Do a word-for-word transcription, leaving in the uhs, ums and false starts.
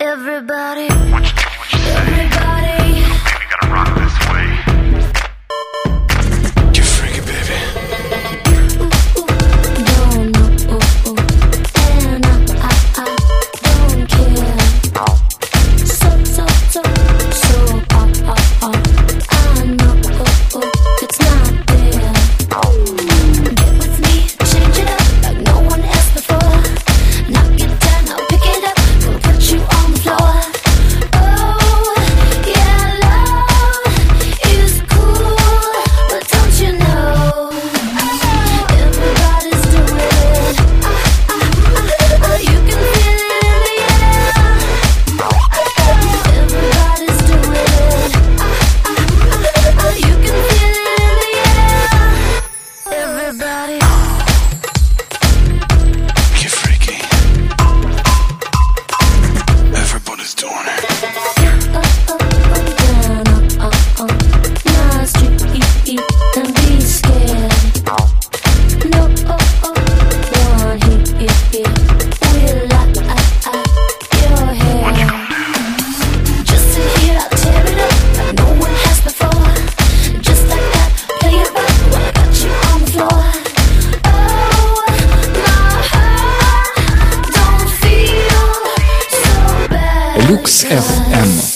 Everybody, what you, what you everybody, you gotta rock this way. Get freaky, baby. Ooh, ooh, don't know, ooh, ooh. And I, I, I don't care. So, so, so, so, oh, oh, oh. I know, ooh, ooh, it's not there. Get with me, change it up like no one else before. Knock it down, I'll pick it up, gonna put you on the floor. Oh, yeah, love is cool, but don't you know everybody's doing it? Ah, ah, ah, you can feel it in the air. Everybody's doing it. Ah, ah, ah, you can feel it in the air. Everybody. Get freaky. Everybody's doing it. Up, up, up, down, up, up, up. My street, and be scared. No, oh, oh, one hit, hit, hit. Will I, I, I, your hair. Just to hear, I'll tear it up like no one has before. Just like that, play it rough while I got you on the floor. Oh, my heart don't feel so bad. Lux F M.